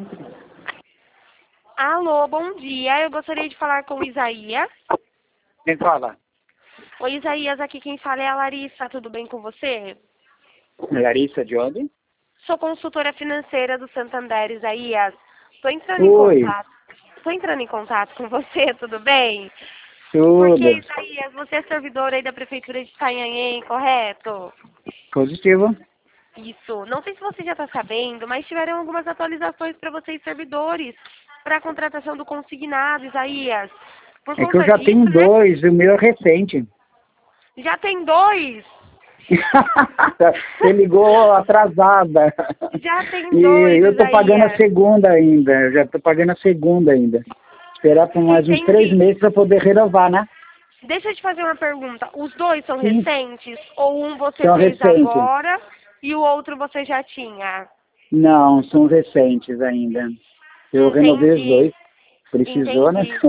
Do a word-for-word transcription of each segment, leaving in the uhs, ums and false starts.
Alô, bom dia. Eu gostaria de falar com o Isaías. Quem fala? Oi, Isaías, aqui quem fala é a Larissa. Tudo bem com você? Larissa, de onde? Sou consultora financeira do Santander, Isaías. Estou entrando em Oi, contato. Estou entrando em contato com você, tudo bem? Porque, tudo. Isaías, você é servidor aí da Prefeitura de Itanhaém, correto? Positivo. Isso. Não sei se você já está sabendo, mas tiveram algumas atualizações para vocês, servidores, para a contratação do consignado, Isaías. Por É que eu conta já tenho disso, né? dois, o meu é recente. Já tem dois. Você ligou atrasada. Já tem E dois, eu tô pagando a Isaías. segunda ainda. Eu já tô pagando a segunda ainda. Esperar por mais uns três Entendi. meses para poder renovar, né? Deixa eu te fazer uma pergunta. Os dois são Sim, recentes? Ou um você são fez recentes. agora e o outro você já tinha? Não, são recentes ainda. Eu renovei os Entendi. dois. Precisou, né? Entendi.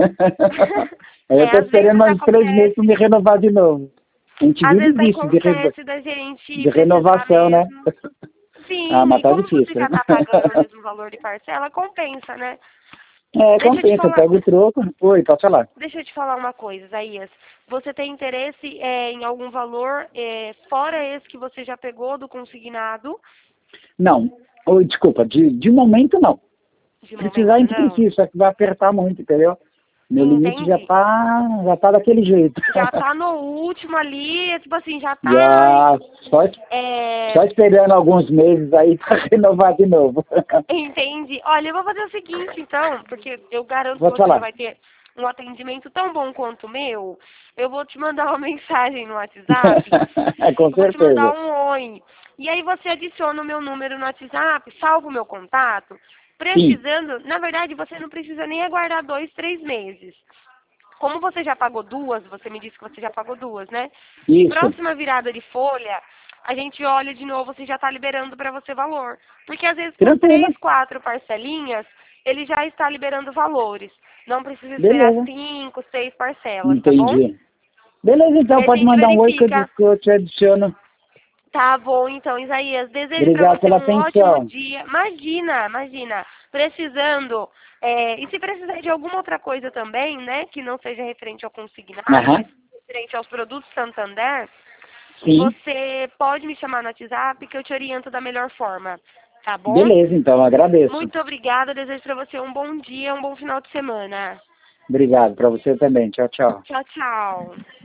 Aí eu É, tô às vezes esperando mais três meses acontece. para me renovar de novo. A gente Às vive vezes disso, de, reno- acontece da gente de precisar renovação, né? mesmo. Ah, Sim, mas e tá como você difícil. já está pagando o mesmo valor de parcela, compensa, né? É, Deixa eu te compensa, falar, pega o troco. Oi, pode falar. deixa eu te falar uma coisa, Isaías. Você tem interesse é, em algum valor é, fora esse que você já pegou do consignado? Não, oi, desculpa, de, de momento não. De Precisar a momento, gente não? precisa, só que vai apertar muito, entendeu? Meu limite já Entendi. tá, já tá daquele jeito. Já tá no último ali, tipo assim, já tá. Já, só, É, só esperando alguns meses aí para renovar de novo. entendi. Olha, eu vou fazer o seguinte, então, porque eu garanto que Pode você já falar. vai ter um atendimento tão bom quanto o meu. Eu vou te mandar uma mensagem no WhatsApp. Com Eu vou te mandar certeza. um oi. E aí você adiciona o meu número no WhatsApp, salva o meu contato. Sim, Precisando, na verdade, você não precisa nem aguardar dois, três meses. Como você já pagou duas, você me disse que você já pagou duas, né? isso. Próxima virada de folha, a gente olha de novo se já está liberando para você valor. Porque às vezes por Tranquilo. três, quatro parcelinhas, ele já está liberando valores. Não precisa esperar Beleza. cinco, seis parcelas, tá bom? Entendi. Beleza, E então a pode gente mandar um oi que eu, verifica. que eu te adiciono. Tá bom, então, Isaías. Desejo para Obrigado você pela um ótimo atenção. dia. Imagina, imagina. Precisando. é, e se precisar de alguma outra coisa também, né? Que não seja referente ao consignado, Aham. mas referente aos produtos Santander, Sim. você pode me chamar no WhatsApp que eu te oriento da melhor forma. Tá bom? Beleza, então, agradeço. Muito obrigada. Desejo para você um bom dia, um bom final de semana. Obrigado, para você também. Tchau, tchau. Tchau, tchau.